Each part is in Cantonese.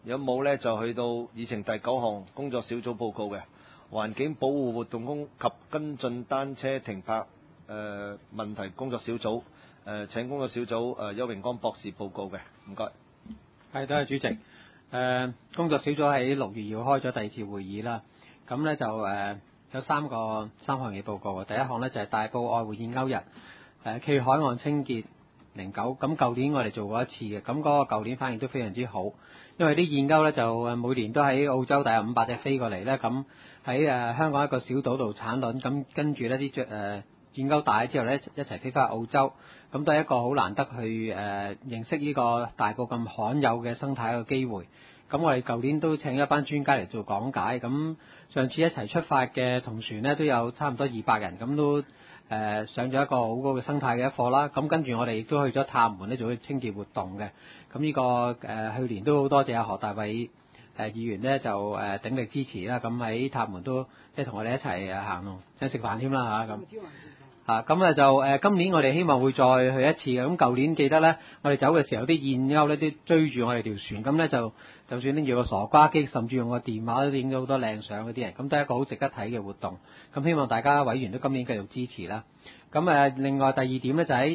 如果冇呢，就去到議程第9項工作小組報告嘅環境保護活動及跟進單車停泊問題工作小組。請工作小組邱榮光博士報告嘅，唔該。 係，多謝主席。工作小組喺6月2號開咗第2次會議啦。咁呢就有3項嘢報告。第一項呢就係大埔愛護燕鷗日，暨海岸清潔09。咁舊年我哋做過一次嘅，咁嗰個舊年反應都非常之好，因為啲燕鷗呢就每年都喺澳洲大約500隻飛過嚟呢，咁喺香港一個小島度產卵，咁跟住呢啲燕鷗大之後呢，一齊飛翻澳洲，咁都係一個好難得去認識呢個大埔咁罕有嘅生態嘅機會。咁我哋舊年都請一班專家嚟做講解，咁上次一齊出發嘅同船呢，都有差唔多200人，咁都上咗一個好高嘅生態嘅一課啦。咁跟住我哋亦都去咗塔門呢做清潔活動嘅。咁呢個去年都好多謝阿何大偉議員呢，就鼎力支持啦。咁喺塔門都即係同我哋一齊行路，即係食飯添啦嚇咁。咁就今年我哋希望會再去一次嘅。咁舊年記得呢，我哋走嘅時候啲燕鷗呢都追住我哋條船，咁呢就算拎住個傻瓜機，甚至用個電話都影咗好多靚相嗰啲人，咁都係一個好值得睇嘅活動。咁希望大家委員都今年繼續支持啦。咁另外第二點呢，就喺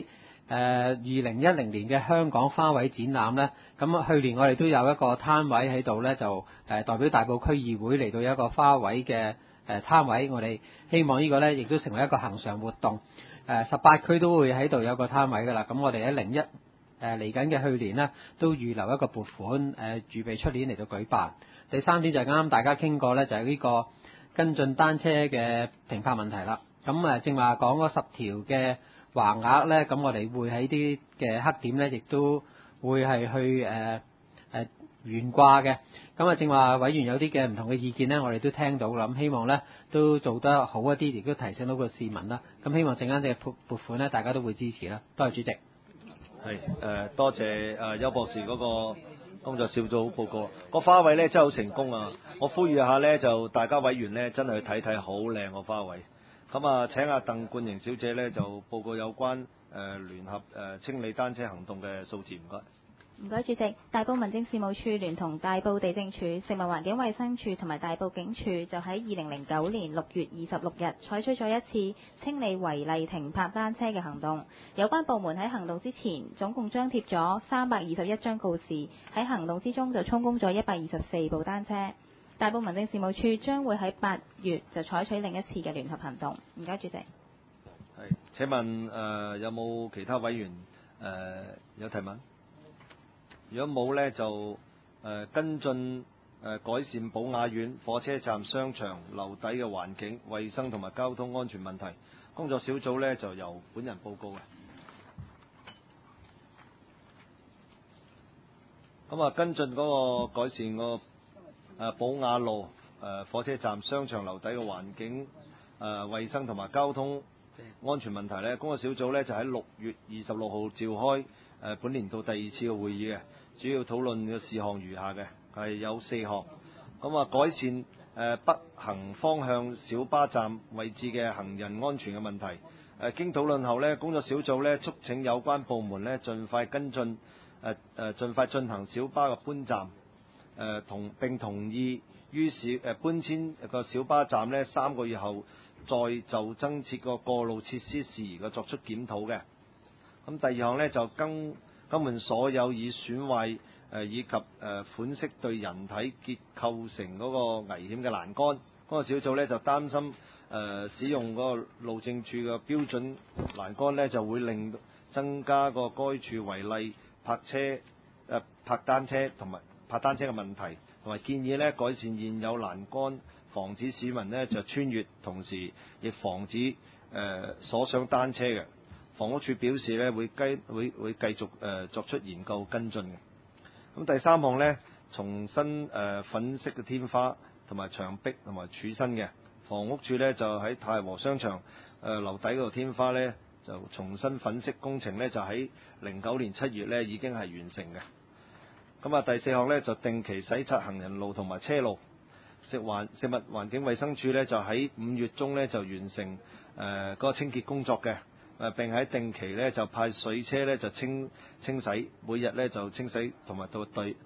2010年嘅香港花卉展覽呢。咁去年我哋都有一個攤位喺度呢，就代表大埔區議會嚟到有一個花卉嘅攤位，我哋希望呢個呢亦都成為一個恆常活動。18區都會喺度有個攤位㗎啦。咁我哋喺嚟緊嘅去年呢，都預留一個撥款預備出年嚟到舉辦。第三點就係啱啱大家傾過呢，就係呢個跟進單車嘅停泊問題啦。咁正話講嗰10條嘅橫額呢，咁我哋會喺啲嘅黑點呢，亦都會係去懸掛嘅。咁正話委員有啲嘅唔同嘅意見呢，我哋都聽到啦。咁希望呢都做得好一啲，亦都提醒到個市民啦。咁希望陣間嘅撥款呢，大家都會支持啦。多謝主席。 係多謝邱博士嗰個工作小組報告。個花卉呢真係好成功啊！我呼籲下呢，就大家委員呢真係去睇睇，好靚個花卉。咁請阿鄧冠瑩小姐呢就報告有關聯合清理單車行動嘅數字，唔該。 唔該，主席。大埔民政事務處聯同大埔地政處、食物環境衛生署同埋大埔警署，就喺2009年6月26日採取咗一次清理違例停泊單車嘅行動。有關部門喺行動之前，總共張貼咗321張告示，喺行動之中就充公咗124部單車。大埔民政事務處將會喺8月就採取另一次嘅聯合行動。唔該，主席。 係，請問有冇其他委員有提問？如果冇呢，就跟進改善寶雅苑火車站、商場樓底嘅環境、衛生同埋交通安全問題工作小組呢，就由本人報告嘅。咁跟進嗰個改善個寶雅路火車站、商場樓底嘅環境、衛生同埋交通安全問題呢，工作小組呢，就喺6月26號召開本年度第2次嘅會議嘅，主要討論嘅事項如下嘅，係有4項。改善北行方向小巴站位置嘅行人安全嘅問題。經討論後呢，工作小組呢促請有關部門呢盡快跟進，盡快進行小巴嘅搬站，並同意於是搬遷個小巴站呢3個月後再就增設個過路設施事宜嘅作出檢討嘅。咁第二項呢，就更換所有已損壞以及款式對人體結構成嗰個危險嘅欄杆。嗰個小組呢，就擔心使用嗰個路政處嘅標準欄杆呢，就會增加個該處違例泊單車同埋泊單車嘅問題，同埋建議呢改善現有欄杆，防止市民呢就穿越，同時亦防止鎖上單車嘅。房屋署表示呢會繼續作出研究跟進嘅。咁第三項呢，重新粉飾嘅天花同埋牆壁同埋柱身嘅。房屋署呢就喺太和商場樓底嗰度天花呢，就重新粉飾工程呢，就喺09年7月呢已經係完成嘅。咁第四項呢，就定期洗刷行人路同埋車路。食物環境衛生署呢，就喺5月中呢就完成嗰個清潔工作嘅。並喺定期呢就派水車呢就清洗，每日呢就清洗同埋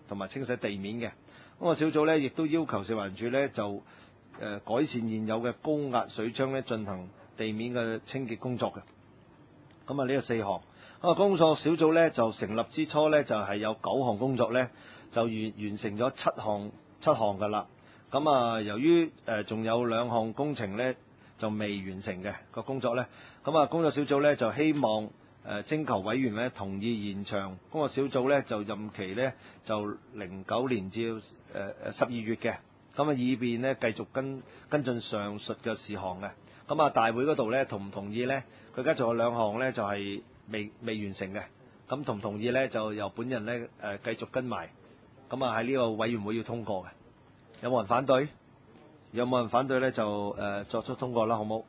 同埋清洗地面嘅。咁個小組呢，亦都要求食環署呢，就改善現有嘅高壓水槍呢，進行地面嘅清潔工作嘅。咁啊呢個4項。咁啊工作小組呢，就成立之初呢，就係有9項工作呢，就完成咗7項㗎啦。咁啊由於仲有2項工程呢，就未完成嘅個工作呢。咁啊工作小組呢，就希望徵求委員呢同意延長工作小組呢，就任期呢，就09年至12月嘅。咁啊以便呢繼續跟進上述嘅事項嘅。咁啊大會嗰度呢，同唔同意呢？佢而家仲有2項呢，就係未完成嘅。咁同唔同意呢？就由本人呢繼續跟埋。咁啊喺呢個委員會要通過嘅。有冇人反對？有冇人反對呢？就作出通過啦，好冇？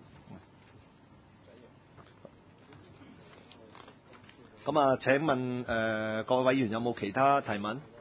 咁啊請問各位委員有冇其他提問？